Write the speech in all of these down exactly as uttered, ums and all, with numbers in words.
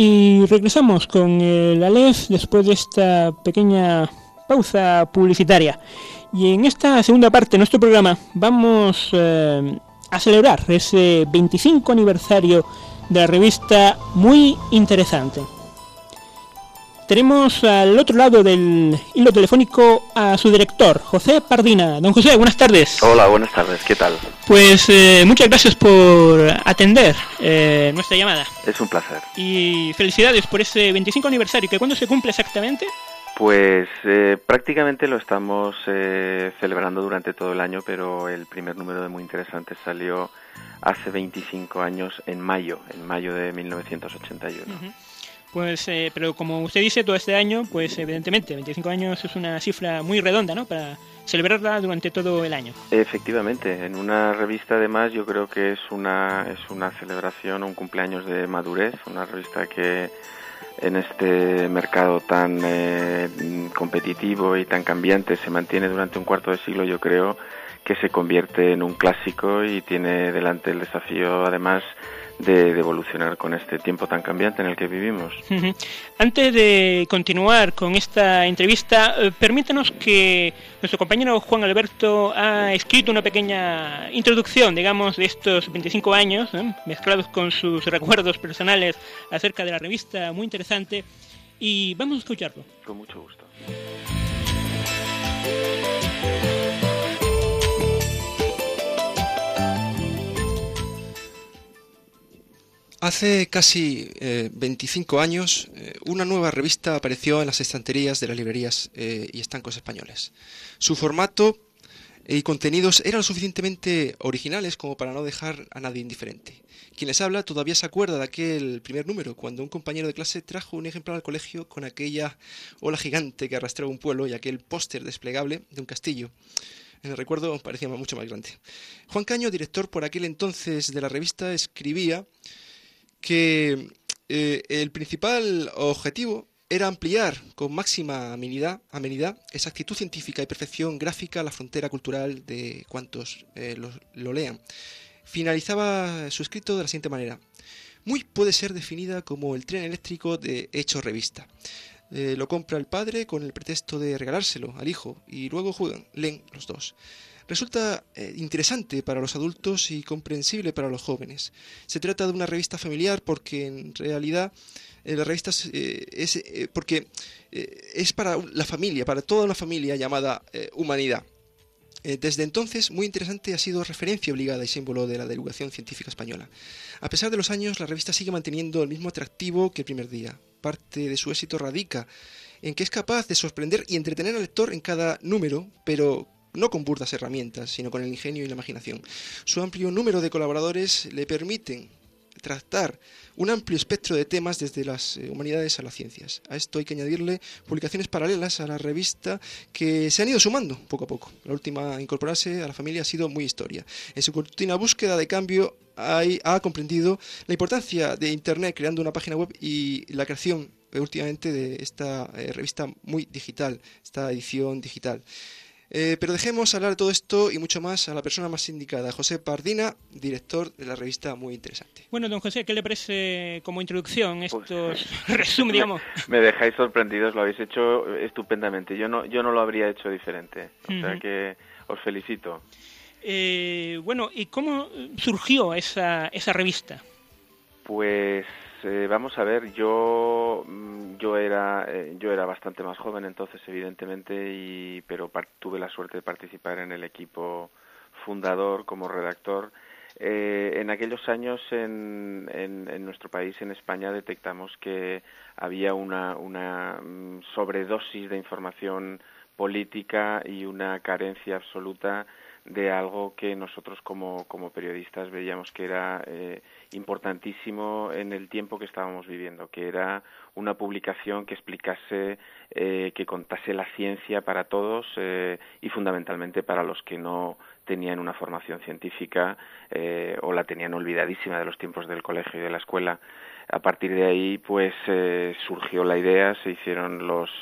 Y regresamos con el Aleph después de esta pequeña pausa publicitaria. Y en esta segunda parte de nuestro programa vamos eh, a celebrar ese veinticinco aniversario de la revista Muy Interesante. Tenemos al otro lado del hilo telefónico a su director, José Pardina. Don José, buenas tardes. Hola, buenas tardes, ¿qué tal? Pues eh, muchas gracias por atender eh, nuestra llamada. Es un placer. Y felicidades por ese veinticinco aniversario, ¿que cuándo se cumple exactamente? Pues eh, prácticamente lo estamos eh, celebrando durante todo el año, pero el primer número de Muy Interesante salió hace veinticinco años, en mayo, en mayo de mil novecientos ochenta y uno. Uh-huh. Pues, eh, pero como usted dice, todo este año, pues evidentemente, veinticinco años es una cifra muy redonda, ¿no?, para celebrarla durante todo el año. Efectivamente, en una revista además yo creo que es una, es una celebración, un cumpleaños de madurez, una revista que en este mercado tan eh, competitivo y tan cambiante se mantiene durante un cuarto de siglo, yo creo que se convierte en un clásico y tiene delante el desafío además de, de evolucionar con este tiempo tan cambiante en el que vivimos. Uh-huh. Antes de continuar con esta entrevista, eh, permítanos que nuestro compañero Juan Alberto ha escrito una pequeña introducción, digamos, de estos veinticinco años, ¿eh?, mezclados con sus recuerdos personales acerca de la revista Muy Interesante, y vamos a escucharlo. Con mucho gusto. Hace casi eh, veinticinco años, eh, una nueva revista apareció en las estanterías de las librerías eh, y estancos españoles. Su formato y contenidos eran lo suficientemente originales como para no dejar a nadie indiferente. Quien les habla todavía se acuerda de aquel primer número, cuando un compañero de clase trajo un ejemplar al colegio con aquella ola gigante que arrastraba un pueblo y aquel póster desplegable de un castillo. En el recuerdo parecía mucho más grande. Juan Caño, director por aquel entonces de la revista, escribía que eh, el principal objetivo era ampliar con máxima amenidad, amenidad, exactitud científica y perfección gráfica la frontera cultural de cuantos eh, lo, lo lean. Finalizaba su escrito de la siguiente manera: Muy puede ser definida como el tren eléctrico de hecho revista. Eh, lo compra el padre con el pretexto de regalárselo al hijo y luego juegan, leen los dos. Resulta eh, interesante para los adultos y comprensible para los jóvenes. Se trata de una revista familiar porque en realidad eh, la revista eh, es eh, porque eh, es para la familia, para toda una familia llamada eh, humanidad. Eh, desde entonces, Muy Interesante ha sido referencia obligada y símbolo de la divulgación científica española. A pesar de los años, la revista sigue manteniendo el mismo atractivo que el primer día. Parte de su éxito radica en que es capaz de sorprender y entretener al lector en cada número, pero no con burdas herramientas, sino con el ingenio y la imaginación. Su amplio número de colaboradores le permiten tratar un amplio espectro de temas desde las eh, humanidades a las ciencias. A esto hay que añadirle publicaciones paralelas a la revista que se han ido sumando poco a poco. La última a incorporarse a la familia ha sido Muy Historia. En su continua búsqueda de cambio hay, ha comprendido la importancia de Internet creando una página web y la creación eh, últimamente de esta eh, revista muy digital, esta edición digital. Eh, pero dejemos hablar de todo esto y mucho más a la persona más indicada, José Pardina, director de la revista Muy Interesante. Bueno, don José, ¿qué le parece como introducción estos pues, resúmenes, digamos? Me, me dejáis sorprendidos, lo habéis hecho estupendamente. Yo no, yo no lo habría hecho diferente, o uh-huh. sea que os felicito. Eh, bueno, ¿y cómo surgió esa, esa revista? Pues eh, vamos a ver, yo yo era eh, yo era bastante más joven entonces, evidentemente, y pero par- tuve la suerte de participar en el equipo fundador como redactor. Eh, en aquellos años en, en, en nuestro país, en España, detectamos que había una, una sobredosis de información política y una carencia absoluta de algo que nosotros como, como periodistas veíamos que era eh, importantísimo en el tiempo que estábamos viviendo, que era una publicación que explicase, eh, que contase la ciencia para todos eh, y fundamentalmente para los que no tenían una formación científica eh, o la tenían olvidadísima de los tiempos del colegio y de la escuela. A partir de ahí, pues, eh, surgió la idea, se hicieron los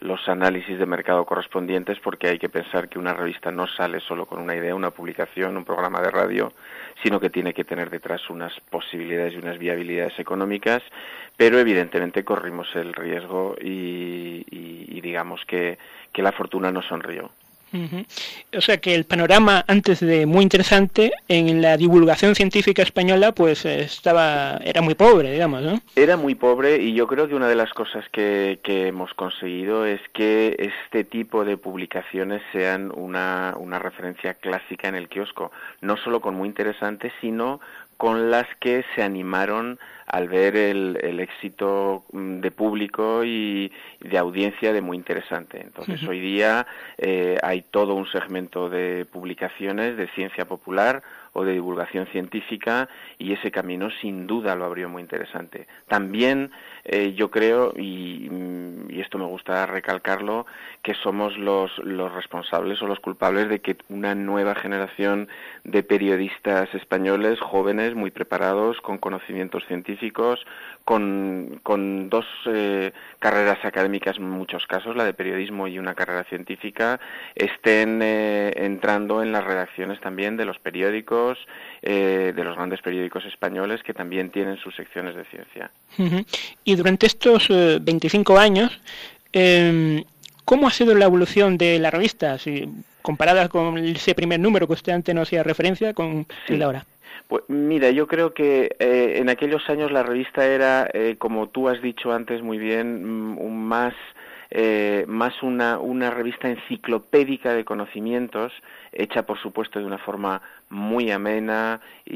los análisis de mercado correspondientes, porque hay que pensar que una revista no sale solo con una idea, una publicación, un programa de radio, sino que tiene que tener detrás unas posibilidades y unas viabilidades económicas, pero evidentemente corrimos el riesgo y, y, y digamos que, que la fortuna nos sonrió. Uh-huh. O sea que el panorama antes de muy interesante en la divulgación científica española pues estaba era muy pobre, digamos, ¿no? Era muy pobre, y yo creo que una de las cosas que, que hemos conseguido es que este tipo de publicaciones sean una, una referencia clásica en el kiosco, no solo con muy interesante, sino con las que se animaron al ver el, el éxito de público y de audiencia de muy interesante. Entonces, uh-huh. hoy día eh, hay todo un segmento de publicaciones de ciencia popular o de divulgación científica, y ese camino sin duda lo abrió muy interesante. También eh, yo creo, y, y esto me gusta recalcarlo, que somos los, los responsables o los culpables de que una nueva generación de periodistas españoles, jóvenes, muy preparados, con conocimientos científicos, con, con dos eh, carreras académicas en muchos casos, la de periodismo y una carrera científica, estén eh, entrando en las redacciones también de los periódicos, Eh, de los grandes periódicos españoles, que también tienen sus secciones de ciencia. Uh-huh. Y durante estos eh, veinticinco años, eh, ¿cómo ha sido la evolución de la revista, si comparada con ese primer número que usted antes nos hacía referencia, con sí. el de ahora? Pues mira, yo creo que eh, en aquellos años la revista era, eh, como tú has dicho antes muy bien, un más Eh, más una, una revista enciclopédica de conocimientos, hecha por supuesto de una forma muy amena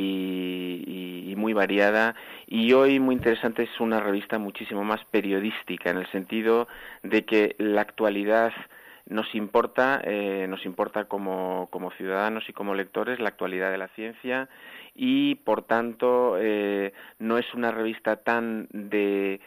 y, y, y muy variada, y hoy muy interesante es una revista muchísimo más periodística, en el sentido de que la actualidad nos importa, eh, nos importa como, como ciudadanos y como lectores la actualidad de la ciencia, y por tanto eh, no es una revista tan de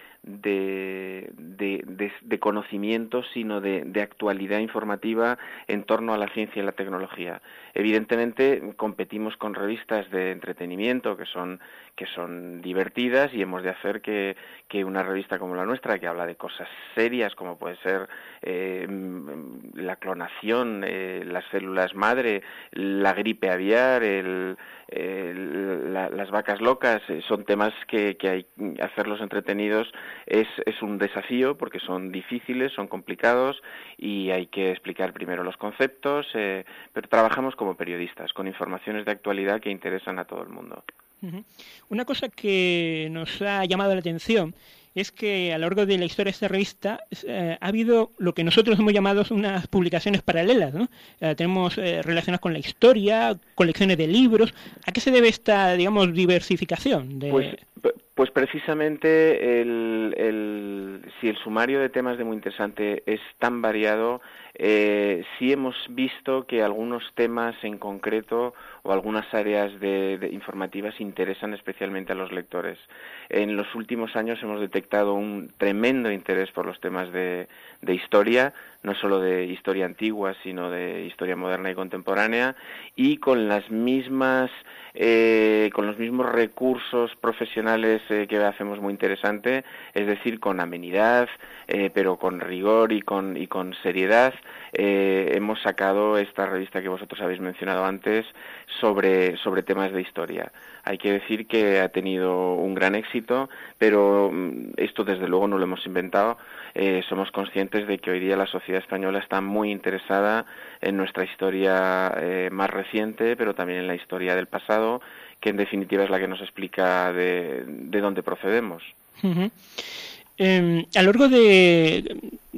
de, de, de, de conocimiento, sino de, de actualidad informativa en torno a la ciencia y la tecnología. Evidentemente competimos con revistas de entretenimiento que son que son divertidas, y hemos de hacer que, que una revista como la nuestra, que habla de cosas serias como puede ser eh, la clonación, eh, las células madre, la gripe aviar, el, el, la, las vacas locas, eh, son temas que, que hay que hacerlos entretenidos. Es, es un desafío porque son difíciles, son complicados, y hay que explicar primero los conceptos, eh, pero trabajamos como periodistas, con informaciones de actualidad que interesan a todo el mundo. Uh-huh. Una cosa que nos ha llamado la atención es que a lo largo de la historia de esta revista eh, ha habido lo que nosotros hemos llamado unas publicaciones paralelas, ¿no? Eh, tenemos eh, relacionadas con la historia, colecciones de libros. ¿A qué se debe esta, digamos, diversificación? De... Pues, pues precisamente el, el, si el sumario de temas de Muy Interesante es tan variado, eh, sí hemos visto que algunos temas en concreto o algunas áreas de, de informativas interesan especialmente a los lectores. En los últimos años hemos detectado un tremendo interés por los temas de, de historia, no solo de historia antigua, sino de historia moderna y contemporánea, y con las mismas eh, con los mismos recursos profesionales eh, que hacemos Muy Interesante, es decir, con amenidad, eh, pero con rigor y con y con seriedad. Eh, hemos sacado esta revista que vosotros habéis mencionado antes sobre sobre temas de historia. Hay que decir que ha tenido un gran éxito, pero esto desde luego no lo hemos inventado. Eh, somos conscientes de que hoy día la sociedad española está muy interesada en nuestra historia eh, más reciente, pero también en la historia del pasado, que en definitiva es la que nos explica de, de dónde procedemos. Uh-huh. Eh, a lo largo de,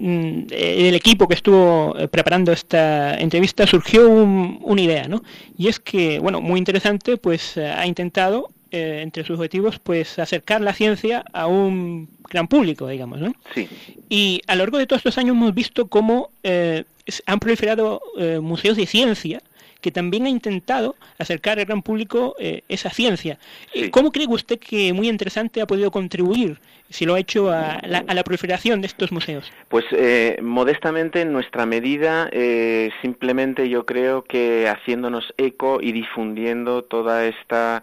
de, del equipo que estuvo preparando esta entrevista surgió un, una idea, ¿no? Y es que, bueno, Muy Interesante, pues ha intentado, eh, entre sus objetivos, pues acercar la ciencia a un gran público, digamos, ¿no? Sí. Y a lo largo de todos estos años hemos visto cómo eh, han proliferado eh, museos de ciencia que también ha intentado acercar al gran público eh, esa ciencia. Sí. ¿Cómo cree usted que Muy Interesante ha podido contribuir, si lo ha hecho, a la, a la proliferación de estos museos? Pues eh, modestamente, en nuestra medida, eh, simplemente yo creo que haciéndonos eco y difundiendo toda esta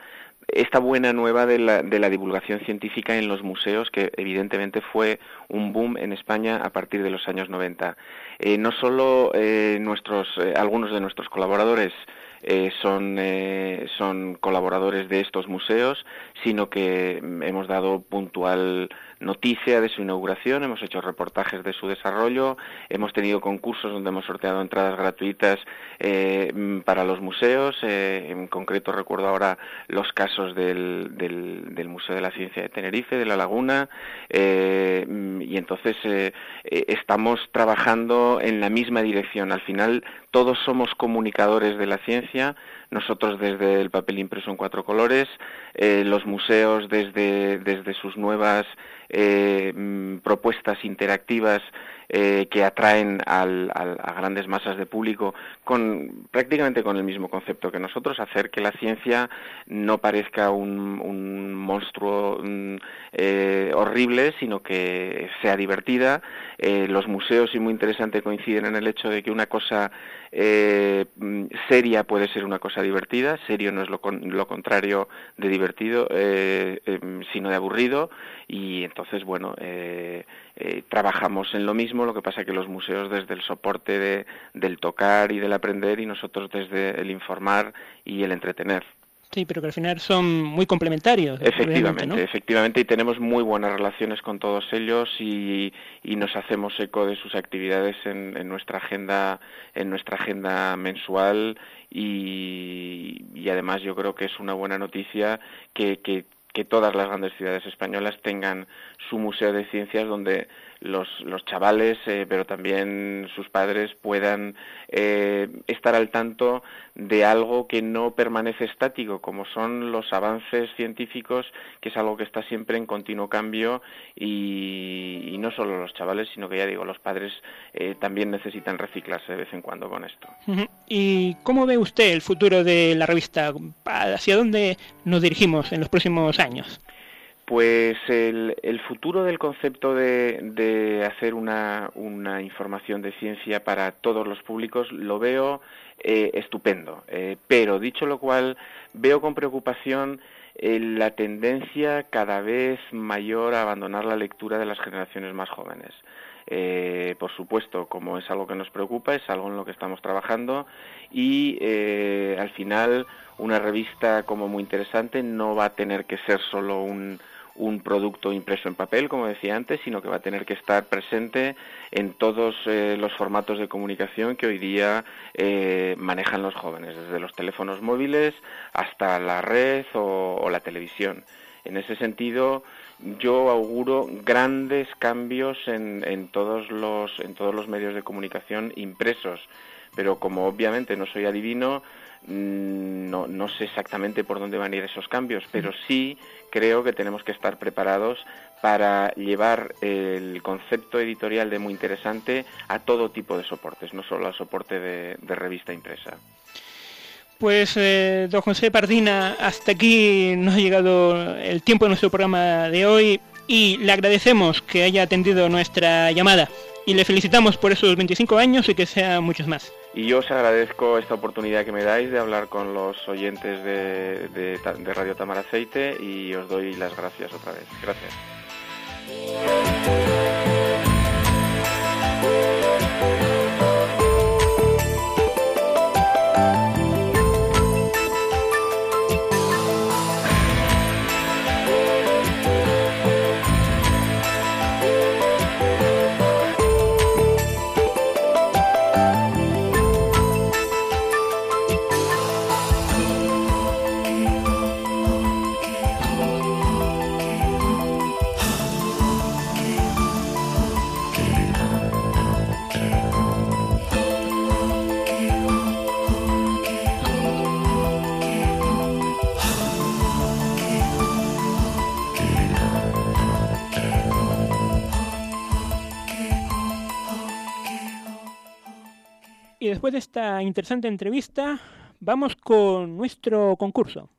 esta buena nueva de la, de la divulgación científica en los museos, que evidentemente fue un boom en España a partir de los años noventa. Eh, no solo eh, nuestros, eh, algunos de nuestros colaboradores Eh, son, eh, son colaboradores de estos museos, sino que hemos dado puntual noticia de su inauguración, hemos hecho reportajes de su desarrollo, hemos tenido concursos donde hemos sorteado entradas gratuitas eh, para los museos, eh, en concreto recuerdo ahora los casos del, del, del Museo de la Ciencia de Tenerife, de La Laguna, eh, y entonces eh, estamos trabajando en la misma dirección. Al final todos somos comunicadores de la ciencia, nosotros desde el papel impreso en cuatro colores, eh, los museos desde, desde sus nuevas eh, propuestas interactivas eh, que atraen al, al, a grandes masas de público con prácticamente con el mismo concepto que nosotros, hacer que la ciencia no parezca un, un monstruo un, eh, horrible, sino que sea divertida. Eh, los museos, y muy interesante, coinciden en el hecho de que una cosa eh, seria puede ser una cosa divertida. Serio no es lo, con, lo contrario de divertido, eh, eh, sino de aburrido, y entonces, bueno, eh, eh, trabajamos en lo mismo, lo que pasa que los museos desde el soporte de, del tocar y del aprender, y nosotros desde el informar y el entretener. Sí, pero que al final son muy complementarios. Efectivamente, ¿no? efectivamente, y tenemos muy buenas relaciones con todos ellos, y, y nos hacemos eco de sus actividades en, en nuestra agenda, en nuestra agenda mensual, y, y además yo creo que es una buena noticia que, que que todas las grandes ciudades españolas tengan su museo de ciencias donde los, los chavales, eh, pero también sus padres, puedan eh, estar al tanto de algo que no permanece estático, como son los avances científicos, que es algo que está siempre en continuo cambio, y, y no solo los chavales, sino que, ya digo, los padres eh, también necesitan reciclarse de vez en cuando con esto. ¿Y cómo ve usted el futuro de la revista? ¿Hacia dónde nos dirigimos en los próximos años? Pues el, el futuro del concepto de, de hacer una, una información de ciencia para todos los públicos lo veo eh, estupendo, eh, pero dicho lo cual, veo con preocupación eh, la tendencia cada vez mayor a abandonar la lectura de las generaciones más jóvenes. Eh, por supuesto, como es algo que nos preocupa, es algo en lo que estamos trabajando, y eh, al final una revista como Muy Interesante no va a tener que ser solo un un producto impreso en papel, como decía antes, sino que va a tener que estar presente en todos eh, los formatos de comunicación que hoy día eh, manejan los jóvenes, desde los teléfonos móviles hasta la red o, o la televisión. En ese sentido, yo auguro grandes cambios en, en todos los en todos los medios de comunicación impresos, pero como obviamente no soy adivino, no, no sé exactamente por dónde van a ir esos cambios, pero sí creo que tenemos que estar preparados para llevar el concepto editorial de Muy Interesante a todo tipo de soportes, no solo al soporte de, de revista impresa. Pues, eh, don José Pardina, hasta aquí nos ha llegado el tiempo de nuestro programa de hoy, y le agradecemos que haya atendido nuestra llamada, y le felicitamos por esos veinticinco años y que sean muchos más. Y yo os agradezco esta oportunidad que me dais de hablar con los oyentes de, de, de Radio Tamaraceite, y os doy las gracias otra vez. Gracias. Y después de esta interesante entrevista, vamos con nuestro concurso.